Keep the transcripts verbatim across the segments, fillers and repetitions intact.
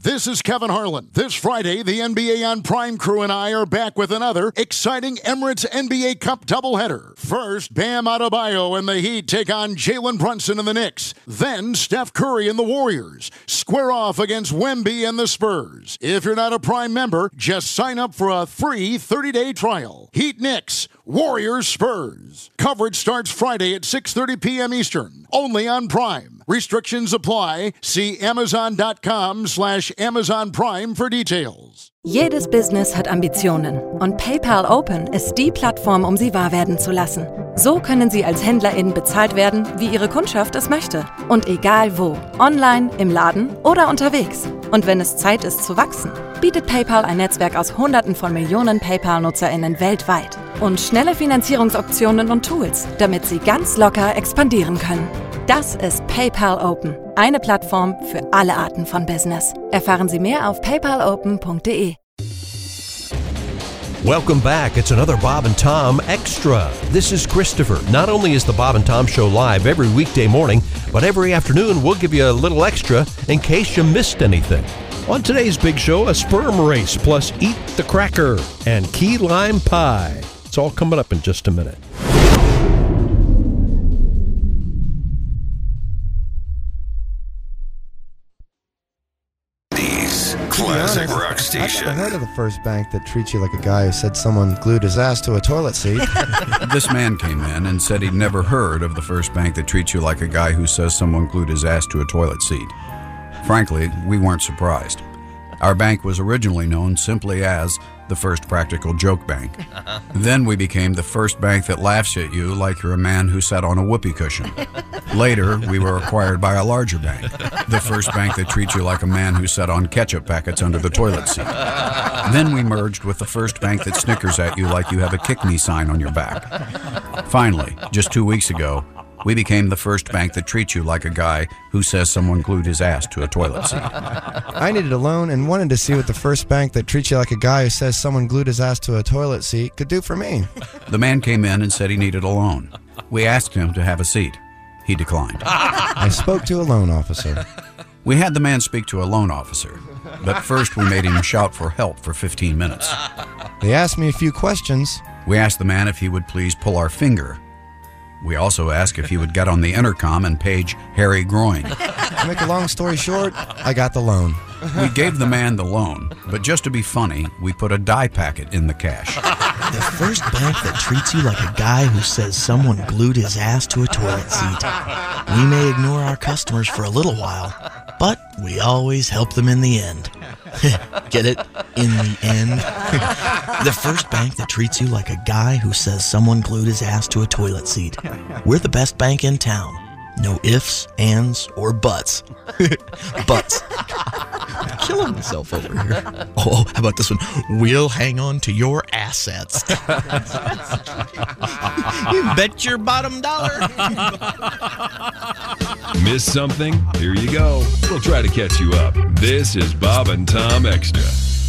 This is Kevin Harlan. This Friday, the N B A on Prime crew and I are back with another exciting Emirates N B A Cup doubleheader. First, Bam Adebayo and the Heat take on Jalen Brunson and the Knicks. Then, Steph Curry and the Warriors square off against Wemby and the Spurs. If you're not a Prime member, just sign up for a free thirty-day trial. Heat Knicks, Warriors Spurs. Coverage starts Friday at six thirty p.m. Eastern, only on Prime. Restrictions apply. See amazon.com slash Amazon Prime for details. Jedes Business hat Ambitionen und PayPal Open ist die Plattform, um sie wahr werden zu lassen. So können Sie als HändlerInnen bezahlt werden, wie Ihre Kundschaft es möchte. Und egal wo, online, im Laden oder unterwegs. Und wenn es Zeit ist zu wachsen, bietet PayPal ein Netzwerk aus Hunderten von Millionen PayPal-NutzerInnen weltweit. Und schnelle Finanzierungsoptionen und Tools, damit Sie ganz locker expandieren können. Das ist PayPal Open, eine Plattform für alle Arten von Business. Erfahren Sie mehr auf paypal open punkt de. Welcome back. It's another Bob and Tom Extra. This is Christopher. Not only is the Bob and Tom Show live every weekday morning, but every afternoon we'll give you a little extra in case you missed anything. On today's big show, a sperm race plus Eat the Cracker and key lime pie. It's all coming up in just a minute. Classic rock station. I've heard of the first bank that treats you like a guy who said someone glued his ass to a toilet seat. This man came in and said he'd never heard of the first bank that treats you like a guy who says someone glued his ass to a toilet seat. Frankly, we weren't surprised. Our bank was originally known simply as the First Practical Joke Bank. Then we became the first bank that laughs at you like you're a man who sat on a whoopee cushion. Later, we were acquired by a larger bank, the first bank that treats you like a man who sat on ketchup packets under the toilet seat. Then we merged with the first bank that snickers at you like you have a kick me sign on your back. Finally, just two weeks ago, we became the first bank that treats you like a guy who says someone glued his ass to a toilet seat. I needed a loan and wanted to see what the first bank that treats you like a guy who says someone glued his ass to a toilet seat could do for me. The man came in and said he needed a loan. We asked him to have a seat. He declined. I spoke to a loan officer. We had the man speak to a loan officer, but first we made him shout for help for fifteen minutes. They asked me a few questions. We asked the man if he would please pull our finger. We also asked if he would get on the intercom and page Harry Groin. To make a long story short, I got the loan. We gave the man the loan, but just to be funny, we put a dye packet in the cash. The first bank that treats you like a guy who says someone glued his ass to a toilet seat. We may ignore our customers for a little while, but we always help them in the end. Get it? In the end. The first bank that treats you like a guy who says someone glued his ass to a toilet seat. We're the best bank in town. No ifs, ands, or buts. Buts. Killing myself over here. Oh, how about this one? We'll hang on to your assets. You bet your bottom dollar. Miss something? Here you go. We'll try to catch you up. This is Bob and Tom Extra.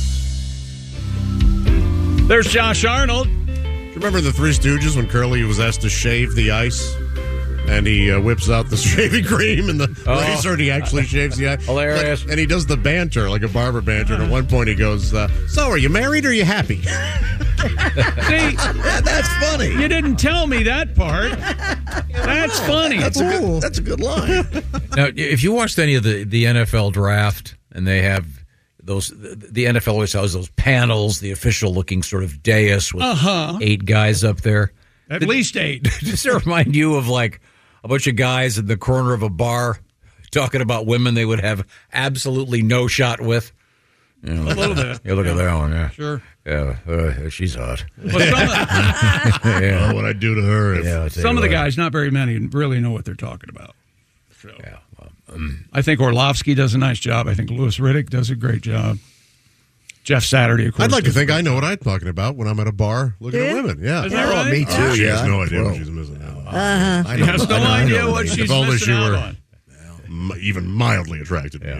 There's Josh Arnold. Do you remember the Three Stooges when Curly was asked to shave the ice? And he uh, whips out the shaving cream and the oh. razor, and he actually shaves the ice. Hilarious. Like, and he does the banter, like a barber banter. And at one point he goes, uh, so are you married or are you happy? See, yeah, that's funny. You didn't tell me that part. That's funny. That's a good, that's a good line. Now, if you watched any of the, the N F L draft, and they have those, the N F L always has those panels, the official-looking sort of dais with uh-huh. eight guys up there. At Did, least eight. Does it remind you of, like, a bunch of guys in the corner of a bar talking about women they would have absolutely no shot with? You know, a little bit. Yeah, look yeah. at that one, yeah. Sure. Yeah, uh, she's hot. But some of, yeah. Oh, what I do to her. If, yeah, some of the guys, not very many, really know what they're talking about. So, yeah, well, um, I think Orlovsky does a nice job. I think Louis Riddick does a great job. Jeff Saturday, of course. I'd like to think I know what I'm talking about when I'm at a bar looking yeah. at women. Yeah. Is that right? Oh, me too. Oh, she yeah. has no idea Whoa. what she's missing out on. Uh-huh. I She has no I know, idea I know. what If she's only missing she out were on. m- even mildly attracted to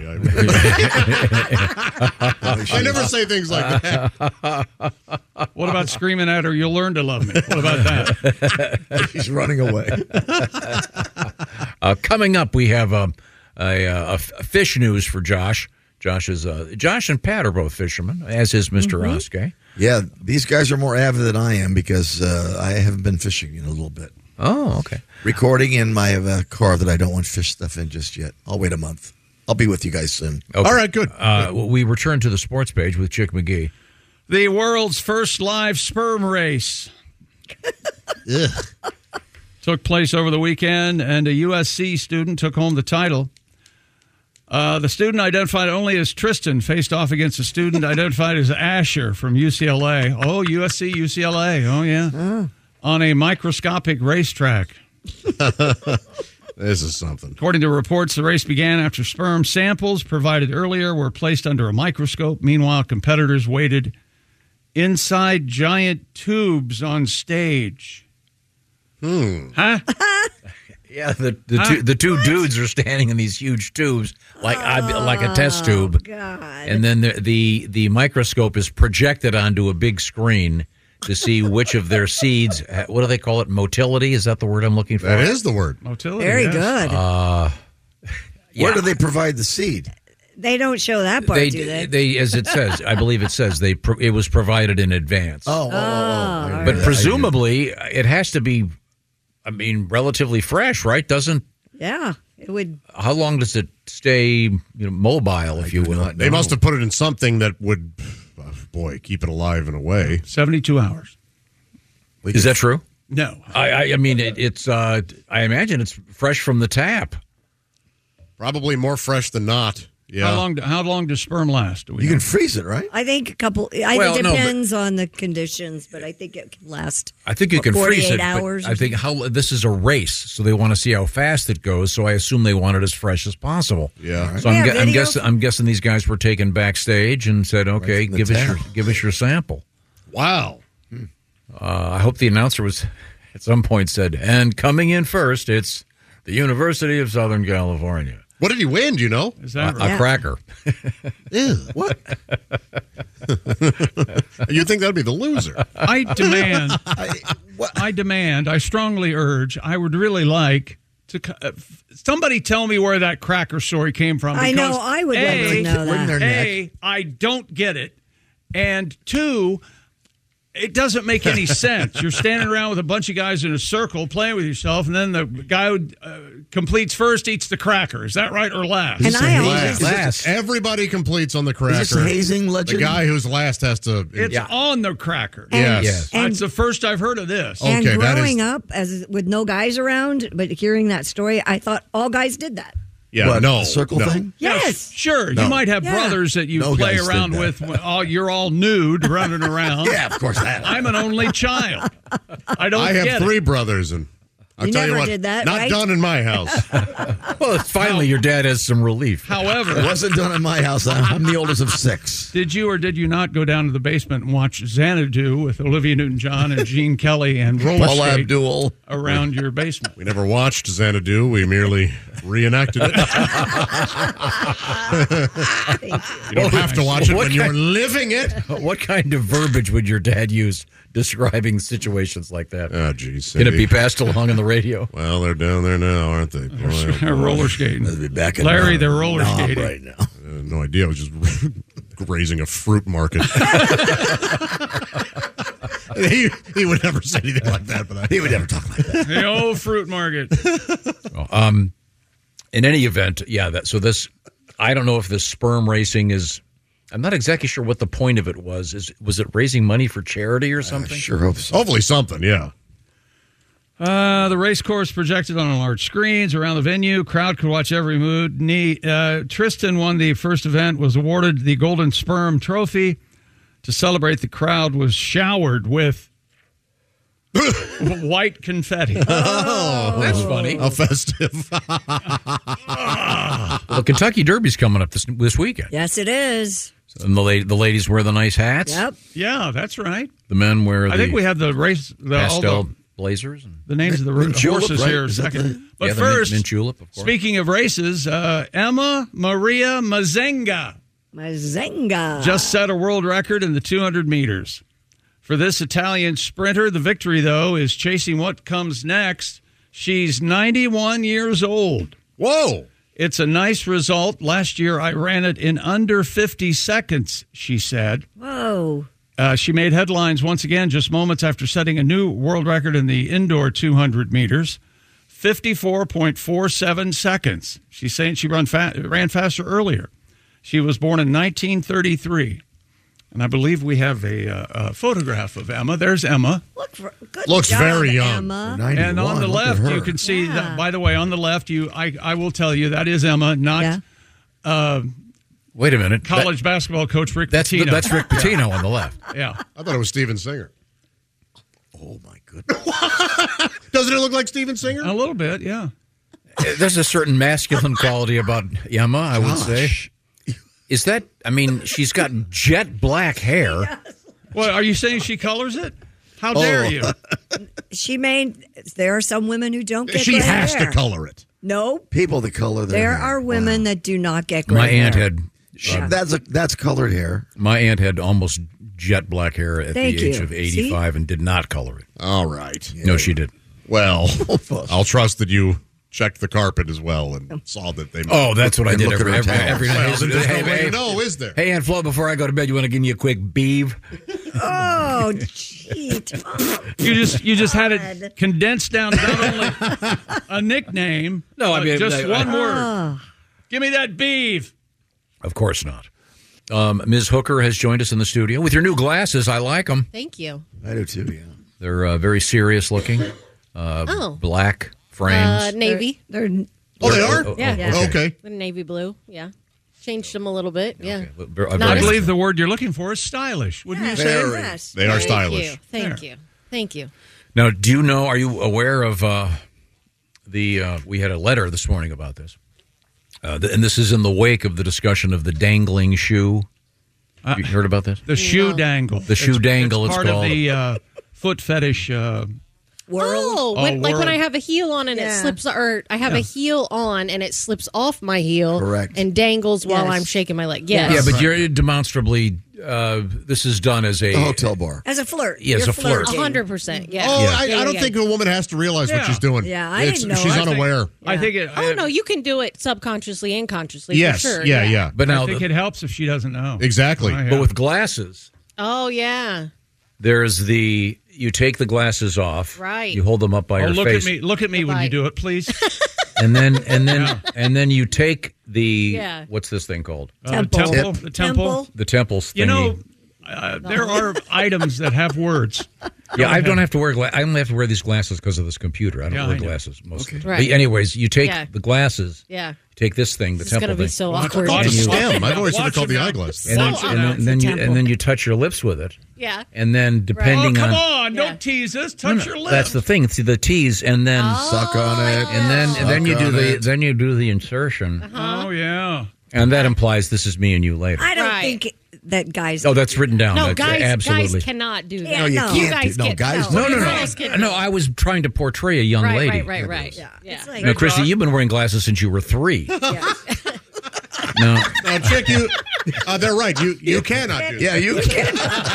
Yeah. me. I, I never say things like that. What about screaming at her, you'll learn to love me? What about that? She's running away. uh, coming up, we have um, a, a, a fish news for Josh. Josh is uh, Josh and Pat are both fishermen, as is Mister Mhm. Oskay. Yeah, these guys are more avid than I am because uh, I haven't been fishing in a little bit. Oh, okay. Recording in my uh, car that I don't want fish stuff in just yet. I'll wait a month. I'll be with you guys soon. Okay. All right, good. Uh, we return to the sports page with Chick McGee. The world's first live sperm race took place over the weekend, and a U S C student took home the title. Uh, the student identified only as Tristan faced off against a student identified as Asher from U C L A. Oh, U S C, U C L A. Oh, yeah. Oh. On a microscopic racetrack. This is something. According to reports, the race began after sperm samples provided earlier were placed under a microscope. Meanwhile, competitors waited inside giant tubes on stage. Hmm. Huh? Yeah, the the, Huh? two, the two dudes are standing in these huge tubes, like I, like a test tube, God. and then the, the the microscope is projected onto a big screen to see which of their seeds. What do they call it? Motility? Is that the word I'm looking for? That is the word. Motility. Very yes. good. Uh, Where yeah. do they provide the seed? They don't show that part, They, do they? they, as it says, I believe it says they. Pro, it was provided in advance. Oh, oh, oh, oh. But presumably, it has to be. I mean, relatively fresh, right? Doesn't Yeah, it would. how long does it stay, you know, mobile, if you will? They must have put it in something that would, uh, boy, keep it alive in a way. seventy-two hours. Is that true? No. I, I, I mean, it, it's. Uh, I imagine it's fresh from the tap. Probably more fresh than not. Yeah. How long? do- How long does sperm last? Do we You know? can freeze it, right? I think a couple. I Well, it no, but- depends on the conditions, but I think it can last. I think you what, can freeze forty-eight it. hours. But or I think how this is a race, so they want to see how fast it goes. So I assume they want it as fresh as possible. Yeah. So I'm, Yeah, gu- I'm video. guessing. I'm guessing these guys were taken backstage and said, "Okay, from the give us tap. your give us your sample." Wow. Uh, I hope the announcer was at some point said, "And coming in first, it's the University of Southern California." What did he win, do you know? Is that A right? cracker. Ew, what? You'd think that'd be the loser. I demand. I, what? I demand. I strongly urge. I would really like to. co- uh, Somebody tell me where that cracker story came from. I know, because I would A, like to know Wouldn't that. there- A, I don't get it, and two, it doesn't make any sense. You're standing around with a bunch of guys in a circle playing with yourself, and then the guy who uh, completes first eats the cracker. Is that right or last? And I always Last. Last. Everybody completes on the cracker. Is this a hazing The legend? guy who's last has to. It's Yeah. on the cracker. Yes. Yes. And- That's the first I've heard of this. Oh. And Okay, that growing is- up as with no guys around, but hearing that story, I thought all guys did that. Yeah, What, no. the circle no. thing? Yes. Sure, No. you might have Yeah. brothers that you No play guys did around that. with. When all, you're all nude running around. Yeah, of course that. I'm an only child. I don't I have get three it. brothers, and I'll You tell you never what, did that, not right? done in my house. Well, finally, your dad has some relief. It However, wasn't done in my house. I'm I'm the oldest of six. did you or did you not go down to the basement and watch Xanadu with Olivia Newton-John and Gene Kelly and roller Paul skate Abdul. around your basement? We never watched Xanadu. We merely reenacted it. You don't have to watch it What when you're kind- living it. What kind of verbiage would your dad use describing situations like that? Oh, geez. Can it be Cindy. passed along on the radio? Well, they're down there now, aren't they? Boy, oh, They're boy. roller skating. They'll be back in Larry, the they're roller knob skating. right now. I had no idea. I was just grazing a fruit market. he, he would never say anything like that, but I, He would never talk like that. The old fruit market. Um, in any event, yeah. That so this, I don't know if this sperm racing is. I'm not exactly sure what the point of it was. Is was it raising money for charity or something? I sure hope so. hopefully something, yeah. Uh, the race course projected on large screens around the venue. Crowd could watch every move. Neat. Uh, Tristan won the first event, was awarded the Golden Sperm Trophy. To celebrate, the crowd was showered with white confetti. Oh, that's funny. How festive. Well, the Kentucky Derby's coming up this this weekend, Yes, it is. and the la- the ladies wear the nice hats. Yep. Yeah, that's right. The men wear. I the think we have the race, the, all pastel the, blazers. And, the names of the Mint julep, horses right? here in a Is that second. the- But yeah, the mint- first, mint julep, of course. speaking of races, uh, Emma Maria Mazenga My Zenga. just set a world record in the two hundred meters. For this Italian sprinter, the victory, though, is chasing what comes next. She's ninety-one years old. Whoa. It's a nice result. Last year, I ran it in under fifty seconds, she said. Whoa. Uh, she made headlines once again just moments after setting a new world record in the indoor two hundred meters, fifty-four point four seven seconds. She's saying she run fa- ran faster earlier. She was born in nineteen thirty-three. And I believe we have a, uh, a photograph of Emma. There's Emma. Look for, good Looks job, very young. Emma. And on the Look at left, her. you can see Yeah. that. By the way, on the left, you I, I will tell you that is Emma, not Yeah. uh, Wait a minute. college basketball coach Rick That's Pitino. that's Rick Pitino on the left. Yeah. I thought it was Steven Singer. Oh, my goodness. Doesn't it look like Steven Singer? A little bit, yeah. There's a certain masculine quality about Emma, I would say. Is that, I mean, she's got jet black hair. Well, are you saying she colors it? How dare Oh. you? She made. There are some women who don't get. She gray has hair. to color it. No, People that color their there hair. are women that do not get gray. My aunt hair. had Uh, That's a, that's colored hair. my aunt had almost jet black hair at Thank the age you. of eighty-five and did not color it. All right. No, she did. Well, I'll trust that you checked the carpet as well and saw that they. Oh, that's what I And did look every, at her every, towels. every night. Well, then there's hey, no way hey, to know, is there? hey, Aunt Flo, before I go to bed, you want to give me a quick beeve? Oh, gee, Tom. You just you just had it condensed down to not only a nickname, No, I but mean, just I- one I- word. Oh. Give me that beef. Of course not. Um, Miz Hooker has joined us in the studio with your new glasses. I like them. Thank you. I do too, yeah. They're uh, very serious looking. Uh, Oh. Black frames. Uh, navy. They're, they're Oh, they are? Oh, oh, Yeah. oh, Yeah. Okay. The navy blue. Yeah. Changed them a little bit. Yeah. Ver- uh, Not I very- as- believe the word you're looking for is stylish. Wouldn't you say? Very. yes. They are Thank stylish. you. Thank There. you. Thank you. Now, do you know? Are you aware of uh, the? Uh, we had a letter this morning about this, uh, th- and this is in the wake of the discussion of the dangling shoe. Uh, you heard about this? The shoe No. dangle. The shoe It's- dangle, It's it's part called. of the uh, foot fetish. Uh, world. Oh, Oh, when, like when word. I have a heel on and Yeah. it slips, or I have Yeah. a heel on and it slips off my heel, Correct. and dangles while Yes. I'm shaking my leg. Yes. Yeah, but you're demonstrably. Uh, this is done as a The hotel bar. As a flirt. Yeah, as You're a flirt. flirting. A hundred percent. Yeah. Oh, Yeah. I, Yeah, I don't yeah. think a woman has to realize Yeah. what she's doing. Yeah, I It's- didn't know. She's I think- unaware. I think it. Oh no, you can do it subconsciously and consciously. Yes. For sure. Yeah, yeah. But I now, think the- it helps if she doesn't know. Exactly. Oh, yeah. but with glasses, Oh yeah. there's the. You take the glasses off. Right. You hold them up by Oh, your look face. at me! Look at me when you Bye-bye. do it, please. And then and then and then you take the Yeah. what's this thing called? Uh, Temple. temple, the temple. Temple. The temples thingy. You know, uh, there are items that have words. yeah, I don't have to wear gla- I only have to wear these glasses because of this computer. I don't Yeah, wear I know. glasses most. of the Right. But anyways, you take Yeah. the glasses. Yeah. Take this thing, the This is temple gonna be thing. so Watch- awkward. watch It's a it. stem. I've always Watch heard it called it the now. eyeglass. and then, Watch it and now. then, and then you temple. and then you touch your lips with it. Yeah. And then depending Oh, come on, on! Yeah. Don't tease us. Touch your lips. that's the thing. It's the tease, and then Suck on it. and then and then Suck you do on the it. then you do the insertion, Oh yeah. and that implies this is me and you later. I don't Right. think that guys. Oh, that's written down. No, That's guys, absolutely. guys cannot do that. Yeah, No, you no. You can't guys do- no, can- guys No, no, no. Girls can- No, I was trying to portray a young Right, lady. right, right, right. Yeah. Yeah. It's like, Now, Christy, you've been wearing glasses since you were three. No, Now, chick, you, uh, they're right. You you cannot do that. Yeah, you can.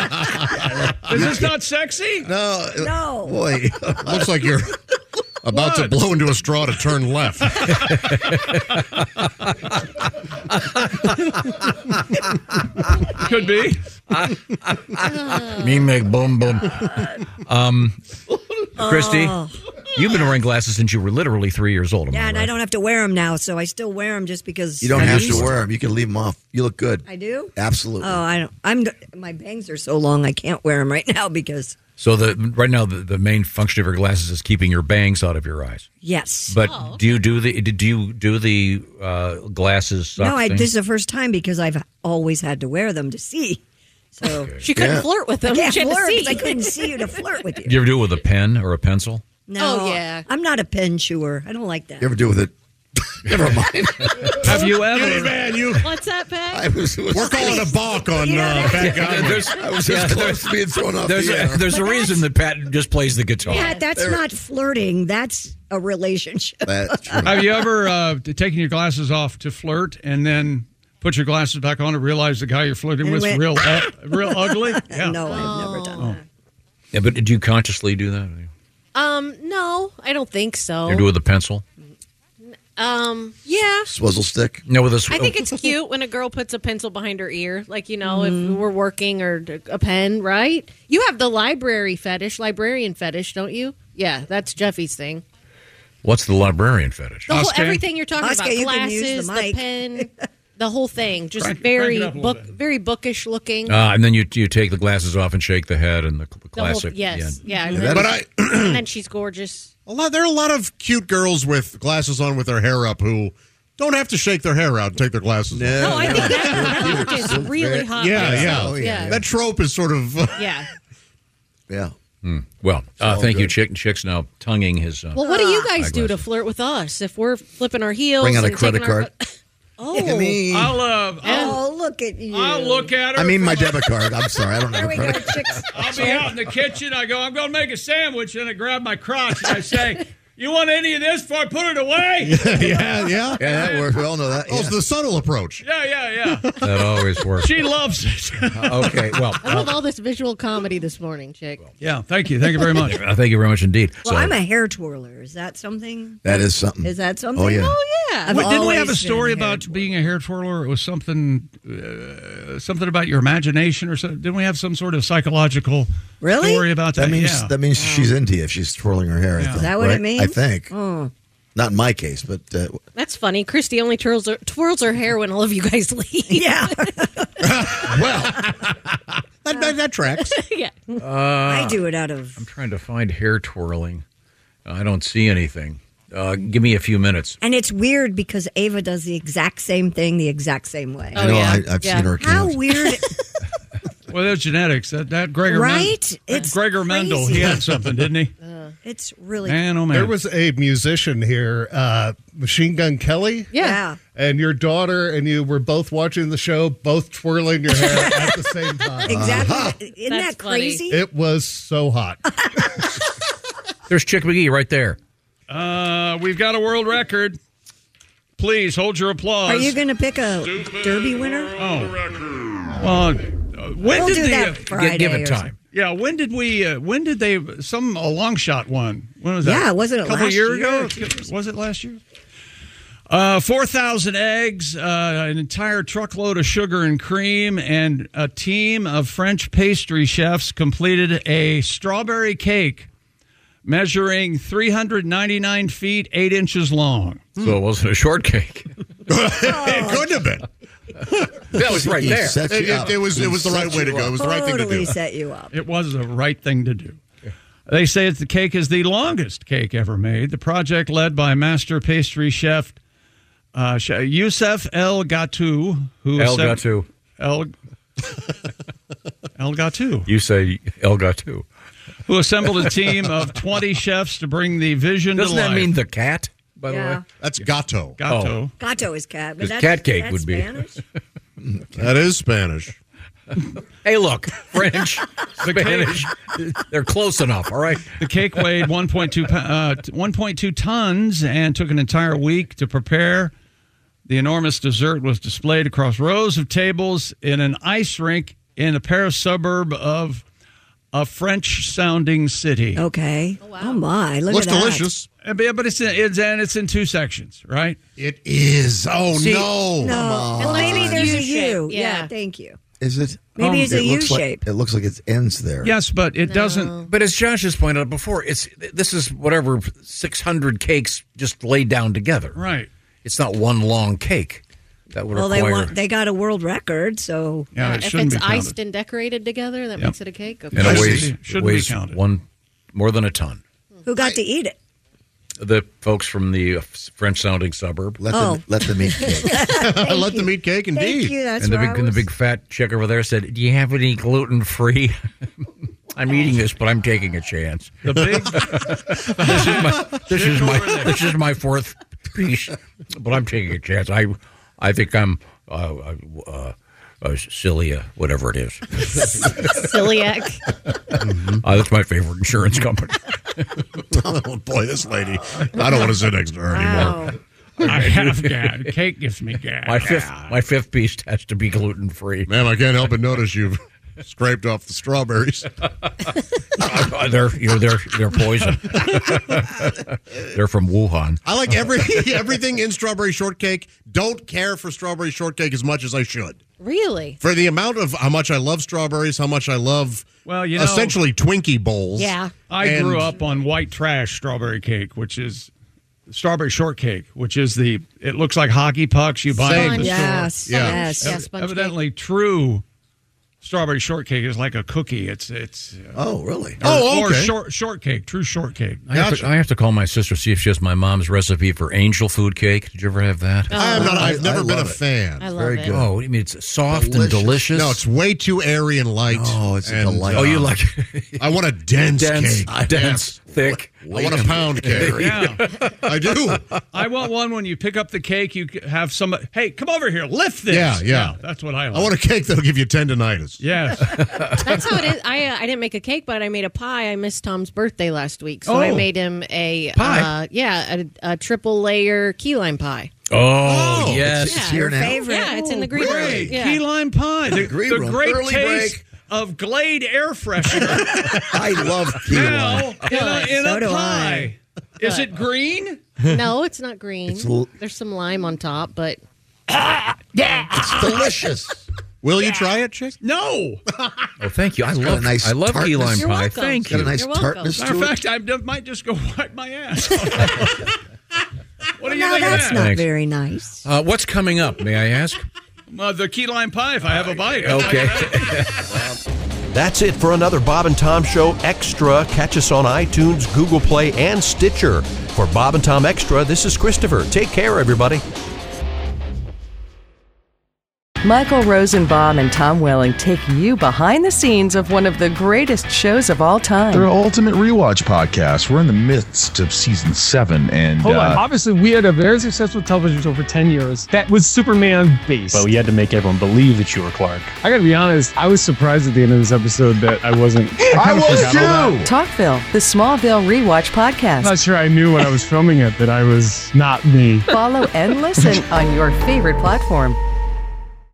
Is this not sexy? No. No. Boy. Looks like you're about to What? blow into a straw to turn left. Could be. me make boom boom. Um, Christy, you've been wearing glasses since you were literally three years old. Am Yeah, I and I right? don't have to wear them now, so I still wear them just because. You don't I'm have used to wear them. You can leave them off. You look good. I do. Absolutely. Oh, I don't. I'm. My bangs are so long, I can't wear them right now because. So the right now the, the main function of your glasses is keeping your bangs out of your eyes. Yes. But do you do the do you do the uh, glasses? Suck No, I, thing? this is the first time because I've always had to wear them to see. So She couldn't Yeah. flirt with them. I can't She had to flirt see. 'cause I couldn't see you to flirt with you. Do you ever do it with a pen or a pencil? No, Oh, yeah. I'm not a pen chewer. I don't like that. You ever do with it? Never mind. Have you ever? Hey, man, you. What's that, Pat? I was, was We're calling a balk on uh, Pat Godwin. There's, I was just yeah, close there's, to being thrown off there's the a, air. there's a reason that Pat just plays the guitar. Yeah, that's not flirting. That's a relationship. That's true. Have you ever uh, taken your glasses off to flirt and then put your glasses back on and realize the guy you're flirting And with is went- real, uh, real ugly? Yeah. No, I've never done that. Yeah, but do you consciously do that? Um, no, I don't think so. You do it with a pencil? Um, yeah. Swizzle stick? No, with a. I think it's cute when a girl puts a pencil behind her ear. Like, you know, if we're working or a pen, right? You have the library fetish, librarian fetish, don't you? Yeah, that's Jeffy's thing. What's the librarian fetish? The whole, everything you're talking Oscar, about, you can use glasses, the the, mic. pen, the whole thing, just Crank- very crank it up a little book, very bookish looking. Uh, and then you you take the glasses off and shake the head and the, the The whole- classic. yes, yeah. And Yeah, then, but I- and then she's gorgeous. A lot. There are a lot of cute girls with glasses on with their hair up who don't have to shake their hair out and take their glasses off. No, I think that, that look is really hot. Yeah, by yeah. itself. yeah. That trope is sort of. Yeah. Yeah. Hmm. Well, uh, all thank you, good. Chick. Chick's now tonguing his. Uh, Well, what do you guys do to eyeglasses. flirt with us if we're flipping our heels? Bring out a and taking credit our- card. Oh, Yeah, me. I'll, uh, I'll, Oh, look at you. I'll look at her. I mean, my for- debit card. I'm sorry. I don't have There a we go, credit card. chicks. I'll be out in the kitchen. I go, I'm going to make a sandwich, and I grab my crotch and I say, "You want any of this before I put it away?" yeah, yeah. Yeah, that works. We all know that. Oh, it's the subtle approach. Yeah, yeah, yeah. That always works. She loves it. Okay, well, I love all this visual comedy this morning, Chick. Yeah, thank you. Thank you very much. Uh, thank you very much indeed. Well, So- I'm a hair twirler. Is that something? That is something. Is that something? Oh, yeah. Oh, yeah. I've Wait, didn't we have a always been story a hair about being a hair twirler? It was something, uh, something about your imagination, or something. Didn't we have some sort of psychological Really? story about that? That means yeah. that means she's into you if she's twirling her hair. I Yeah. think, Is that what right? it means? I think. Oh. Not in my case, but uh, That's funny. Christy only twirls her, twirls her hair when all of you guys leave. Yeah. Well, that, that, that tracks. yeah. Uh, I do it out of. I'm trying to find hair twirling. I don't see anything. Uh, give me a few minutes. And it's weird because Ava does the exact same thing the exact same way. I know I, I've Yeah. seen her. How account. weird. Well, that's genetics. That that Gregor Men- Right? It's Gregor Mendel. He crazy. had something, didn't he? It's really. Man, oh man. There was a musician here, uh, Machine Gun Kelly. Yeah. And your daughter and you were both watching the show, both twirling your hair at the same time. Exactly. Isn't That's that crazy? It was so hot. There's Chick McGee right there. Uh, we've got a world record. Please hold your applause. Are you going to pick a Derby winner? Oh, well, uh, when We'll did do the that uh, Friday give it or time. something. yeah? When did we? Uh, when did they? Some a long shot one. When was that? Yeah, wasn't it a couple last years year? ago? Was it last year? Uh, Four thousand eggs, uh, an entire truckload of sugar and cream, and a team of French pastry chefs completed a strawberry cake measuring three hundred ninety-nine feet eight inches long. So it wasn't a shortcake. It couldn't have been. That was right He there. set you It, up. it, it was. He It was the set right way to you go. up. It was the right thing to Totally do. set you up. It was the right thing to do. They say that the cake is the longest cake ever made. The project, led by master pastry chef uh, Youssef El Gatou, who El assemb- Gatou. El El Gatou, You say El Gatou. who assembled a team of twenty chefs to bring the vision Doesn't to that life. mean the cat, by the Yeah. way? That's gato. Gato. Gato is cat. But 'Cause that's, cat cake that's would be. Spanish? That is Spanish. Hey, look, French, Spanish, they're close enough, all right? The cake weighed one point two uh, one point two tons and took an entire week to prepare. The enormous dessert was displayed across rows of tables in an ice rink in a Paris suburb of a French-sounding city. Okay. Oh, wow. Oh, my. Look Looks at that. delicious. Uh, But but it's in, it's and it's in two sections, right? It is. Oh See- no! No. Unless Maybe it's there's a U-shape. U. Yeah. Yeah. Thank you. Is it? Maybe it's a it looks like- U-shape. it looks like it ends there. Yes, but it doesn't. But as Josh has pointed out before, it's this is whatever six hundred cakes just laid down together. Right. It's not one long cake. That would Well, they require... want they got a world record, so Yeah, it if shouldn't it's be counted. iced and decorated together, that Yep. makes it a cake. Okay. and it Shouldn't weighs, be- shouldn't weighs be counted. one more than a ton. who got to eat it? The folks from the uh, French-sounding suburb. Let Oh. them let them eat cake. Let them eat cake, indeed. Thank you. That's and the where big I and the was- big fat chick over there said, "Do you have any gluten free?" I'm eating this, but I'm taking a chance. The big This is my this is my this is my fourth piece, but I'm taking a chance. I I think I'm uh, uh, uh, uh, cilia, whatever it is. Celiac. Uh, that's my favorite insurance company. Oh boy, this lady. I don't want to sit next to her anymore. Wow. I have gas. Cake gives me gas. My fifth my fifth piece has to be gluten free. Ma'am, I can't help but notice you've scraped off the strawberries. Uh, they're you know, they're they're poison. They're from Wuhan. I like every everything in strawberry shortcake. Don't care for strawberry shortcake as much as I should. Really? For the amount of how much I love strawberries, how much I love Well, you know, essentially Twinkie bowls. Yeah. I And- grew up on white trash strawberry cake, which is strawberry shortcake, which is the it looks like hockey pucks you buy Same. in the Yes, store. yes. Yeah, Ev- sponge Evidently, true strawberry shortcake is like a cookie. It's it's uh, Oh, really? or, Oh, or okay. short shortcake, true shortcake. I have, to, I have to call my sister, see if she has my mom's recipe for angel food cake. Did you ever have that? Oh. I'm not, I've I- never I been a love it. fan. I love Very it. good. Oh, you mean it's soft and Delicious. delicious? No, it's way too airy and light. Oh, it's a and, delight. Oh, you like I want a dense, dense, cake. dense, thick. I want a pound cake. Yeah, I do. I want one when you pick up the cake, you have some. Hey, come over here, lift this. Yeah, yeah. that's what I like. I want a cake that'll give you tendonitis. Yes. That's how it is. I uh, I didn't make a cake, but I made a pie. I missed Tom's birthday last week, so Oh. I made him a Pie? Uh, yeah, a, a triple layer key lime pie. Oh, Oh, yes. It's here now. Favorite. Yeah, it's in the green room. Great Yeah. key lime pie. The, Green the room. great Early taste break. of Glade air freshener I love key now lime. in a, in So a do pie. Is it green? No, it's not green. It's l- There's some lime on top, but It's delicious. Will you try it, chick? No. Oh, thank you. I got love a nice I love key tartness. lime You're pie. welcome. Thank It's got you. a nice You're welcome. tartness Matter to of it. fact, I d- might just go wipe my ass. What do you No, think of that's that? not Thanks. very nice. Uh, what's coming up, may I ask? Uh, the key lime pie, if I have a bite. Okay. That's it for another Bob and Tom Show Extra. Catch us on iTunes, Google Play, and Stitcher. For Bob and Tom Extra, this is Christopher. Take care, everybody. Michael Rosenbaum and Tom Welling take you behind the scenes of one of the greatest shows of all time. The Ultimate Rewatch Podcast. We're in the midst of season seven, and Hold on. uh, Obviously, we had a very successful television show for ten years that was Superman based. but we had to make everyone believe that you were Clark. I gotta be honest, I was surprised at the end of this episode that I wasn't. I kinda was forgot all that. Talkville, the Smallville Rewatch I'm podcast. not sure I knew when I was filming it that I was not me. Follow and listen on your favorite platform.